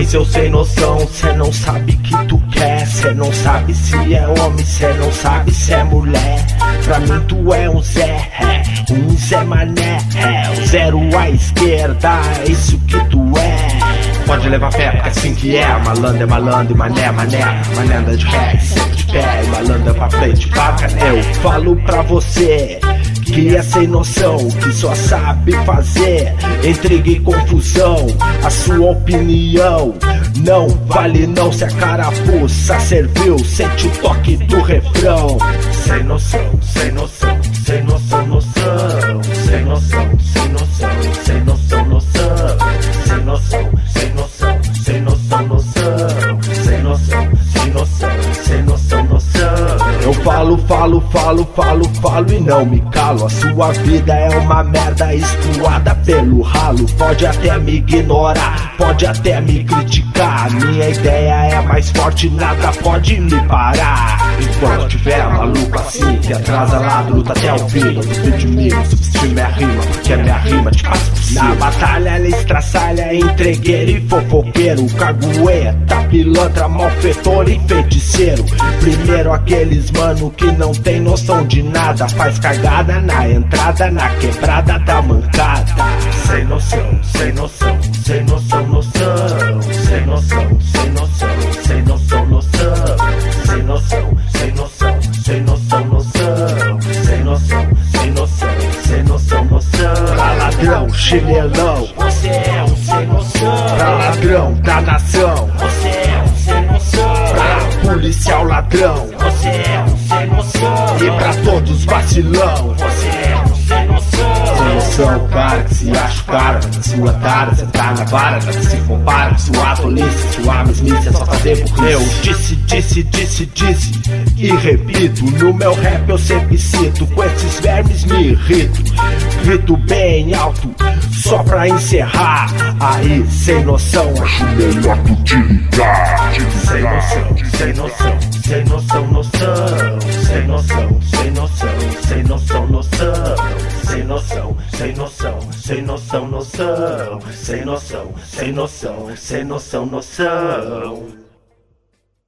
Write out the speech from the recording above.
seu sem noção, cê não sabe que tu quer. Cê não sabe se é homem, cê não sabe se é mulher. Pra mim tu é um Zé Mané, o zero à esquerda, é isso que tu é. Pode levar fé, porque assim que é malandro e mané anda de ré, sempre de pé, e malandro pra frente, vaca, né? Eu falo pra você que é sem noção, que só sabe fazer intriga e confusão. A sua opinião não vale não, se a carapuça serviu, sente o toque do refrão. Sem noção, sem noção, sem noção, noção. Sem noção, sem noção, sem noção, noção. Sem noção, sem noção, sem noção, noção. Sem noção, sem noção, sem noção, noção. Eu falo e não me calo. A sua vida é uma merda escoada pelo ralo. Pode até me ignorar, pode até me criticar. Minha ideia é mais forte, nada pode me parar. Enquanto tiver maluco assim, que atrasa lá, luta até o fim. Não duvide de mim, não subestime a rima, porque a minha rima te faz possível. Na batalha ela estraçalha, entregueiro e fofoqueiro, cagueta, pilantra, malfeitor e feiticeiro. Primeiro aqueles mano que não tem noção de nada, faz cagada na entrada, na quebrada da mancada. Sem noção, sem noção, sem noção, noção. Sem noção, sem noção, sem noção, noção. Sem noção, sem noção, sem noção, noção. Sem noção, sem noção, sem noção, noção. Pra ladrão, chinelão, você é um sem noção. Pra ladrão da nação, você é um sem noção. Pra policial ladrão, você é um sem noção. E pra todos vacilão, você é um sem noção. Sem noção, cara que se acha o cara da sua tara, cê tá na vara, nada se compara com sua tolice, sua mesmice é só fazer burrice. Eu disse e repito, no meu rap eu sempre cito, com esses vermes me irrito, grito bem alto, só pra encerrar. Aí, sem noção, acho melhor tu te ligar. Sem noção, sem noção, sem noção, noção. Sem noção, sem noção, sem noção, noção. Sem noção, sem noção, sem noção, noção. Sem noção, sem noção, sem noção, noção.